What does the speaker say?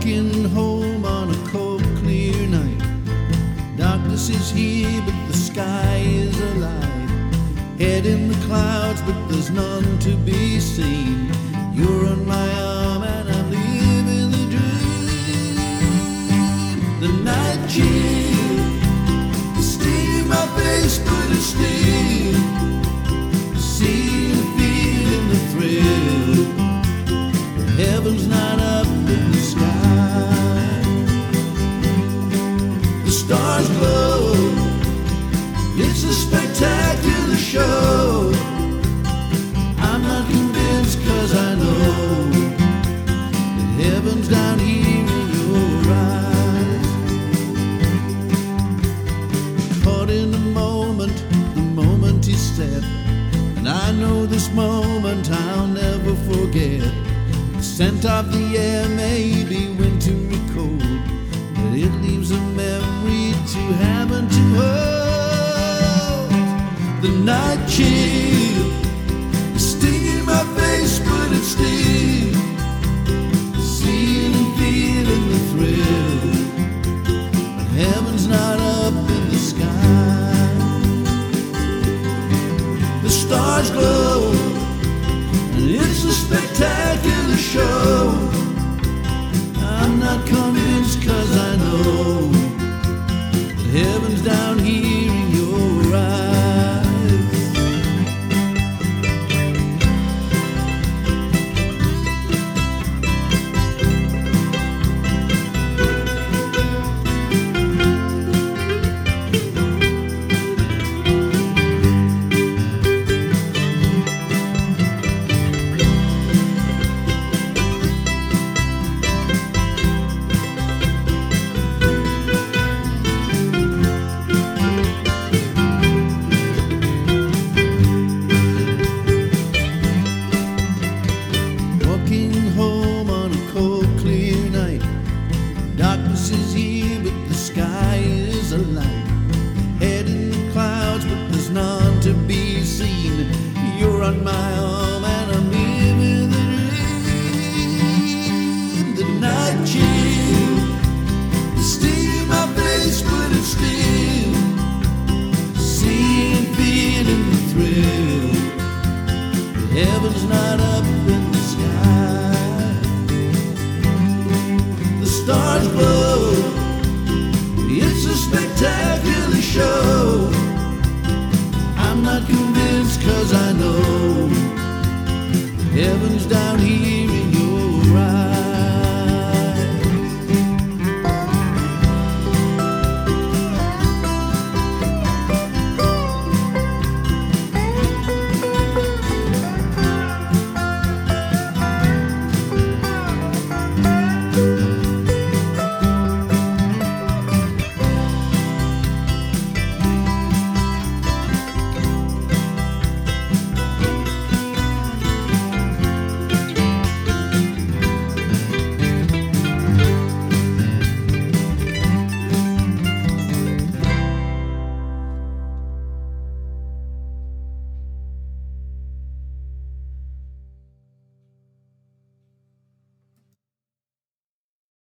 Walking home on a cold, clear night. Darkness is here, but the sky is alight. Head in the clouds, but there's none to be seen. You're on my arm and I'm living the dream. The night chill, the sting in my face, but it's still seeing and feeling the thrill. The heaven's not up in the sky. The stars glow, it's a spectacular show. I'm not convinced, cause I know that heaven's down here in your eyes. Caught in the moment is set, and I know this moment I'll never forget. The scent of the air may be wintry cold, but it leaves a memory to have and to hold. The night chill, the sting in my face, but it's still seeing and feeling the thrill. But heaven's not up in the sky. The stars glow, and it's a spectacular show. I'm not convinced, cause I know that heaven's down here in your eyes. Walking home on a cold, clear night. Darkness is here, but the sky is alight. Head in the clouds, but there's none to be seen. You're on my arm and I'm living the dream. The night chill, the sting in my face, but it's still seeing, feeling the thrill. Heaven's not up in the sky. The stars glow,